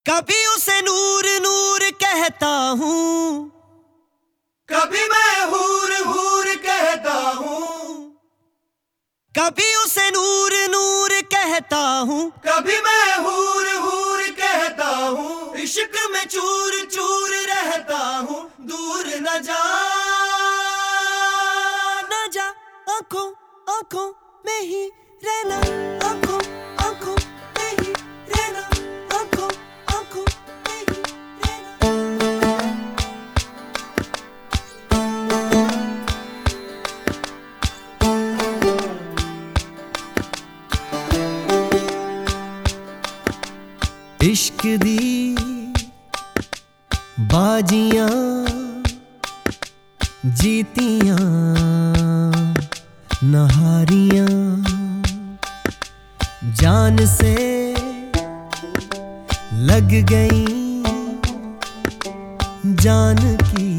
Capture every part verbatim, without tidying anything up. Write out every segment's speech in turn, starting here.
कभी उसे नूर नूर कहता हूँ, कभी मैं हूर हूर कहता हूँ, कभी उसे नूर नूर कहता हूँ, कभी मैं हूर हूर कहता हूँ। इश्क में चूर चूर रहता हूँ, दूर न जा न जा आंखों आंखों में ही रहना, आंखों आंखों में ही रहना, आंखों आंखों में ही रहना। इश्क दी बाजियां जीतियां नहारियां जान से लग गई जान की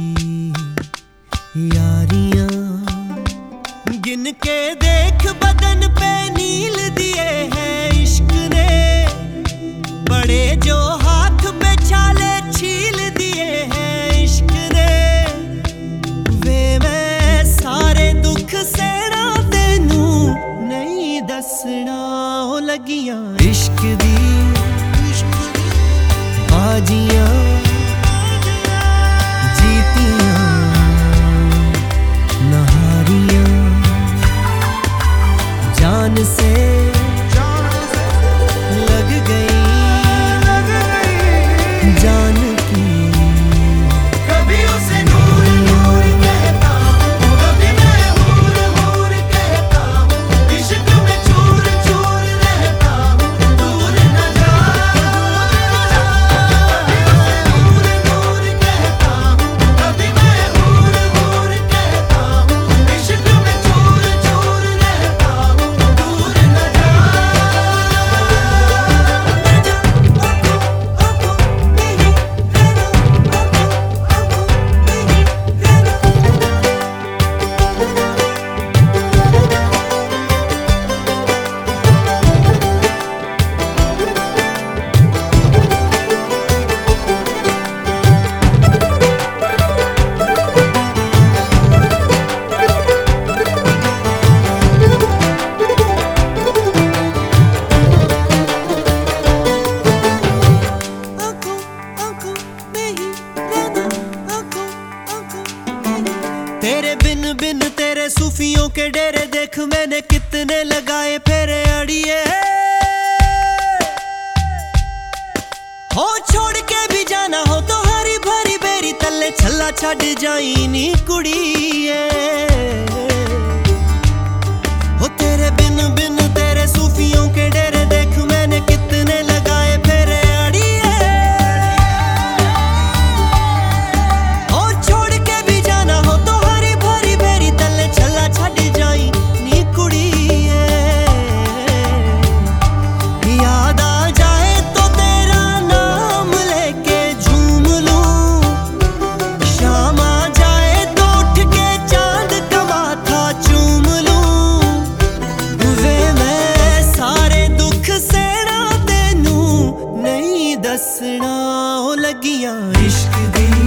यारियां। गिन के देख बदन पे नील दिए हैं इश्क ने, बड़े जो हाथ पे छाले छील दिए हैं इश्क ने। वे मैं सारे दुख सेना तेनू नहीं दसना हो लगियां। इश्क दी बाजियां जीतियां नहारियां जान से लग गई जान की। कभी उसे नूर नूर कहता हूँ, कभी मैं हूर हूर कहता हूँ। इश्क में चूर चूर रहता हूँ, दूर न जा। कभी उसे नूर नूर कहता हूँ, कभी मैं हूर हूर कहता हूँ। इश्क में चूर चूर रहता हूँ, दूर न जा। तेरे बिन बिन तेरे सूफियों के डेरे देख मैंने कितने लगाए फेरे अड़िए। हो छोड़ के भी जाना हो तो हरी भरी बेरी तले छल्ला छड़ जाई नी कुड़िए। हो तेरे बिन बिन तेरे सूफियों के डेरे देख मैंने कितने लगाए फेरे अड़िए। हो छोड़ के भी जाना हो तो हरी भरी बेरी तले छल्ला छड़ जाई नी कुड़िए। याद आ जाए तो तेरा नाम लेके झूम लूं, शाम आ जाए तो उठ के चांद का माथा चूम लूं। वे मैं सारे दुख सेना तेनू नहीं दसना हो लगियां। इश्क दी